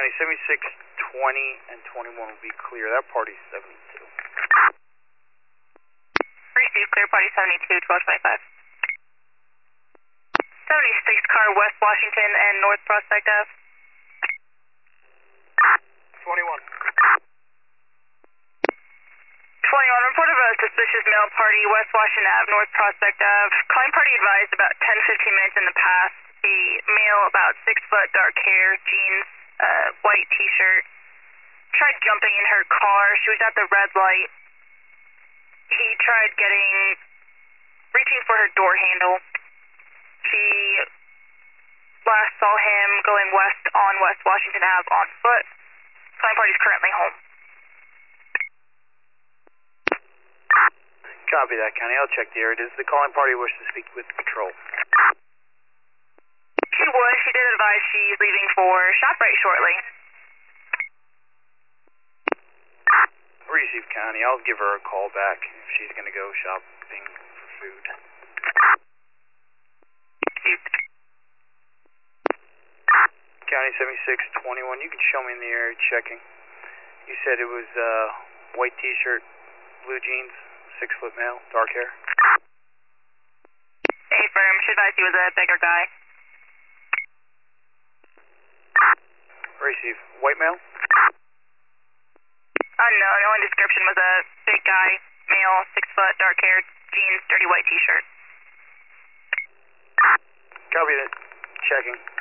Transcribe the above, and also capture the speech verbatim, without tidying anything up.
County, seventy-six, twenty, and twenty-one will be clear. That party's seventy-two. Receive clear party seventy-two, twelve twenty-five. seventy-six car West Washington and North Prospect Ave. twenty-one. twenty-one, report of a suspicious male party, West Washington Ave, North Prospect Ave. Calling party advised about ten to fifteen minutes in the past. The male, about six foot, dark hair, jeans, uh, white t-shirt. Tried jumping in her car. She was at the red light. He tried getting, reaching for her door handle. She last saw him going west on West Washington Ave on foot. Calling party is currently home. Copy that, County. I'll check the area. Does the calling party wish to speak with patrol? She would. She did advise she's leaving for ShopRite shortly. Receive, County. I'll give her a call back if she's going to go shopping for food. County seventy-six, twenty-one. You can show me in the area checking. You said it was uh, white t-shirt, blue jeans, six foot male, dark hair. Hey, firm. She advised he was a bigger guy. Receive. White male? Unknown. The only description was a big guy, male, six foot, dark hair, jeans, dirty white t-shirt. Copy that. Checking.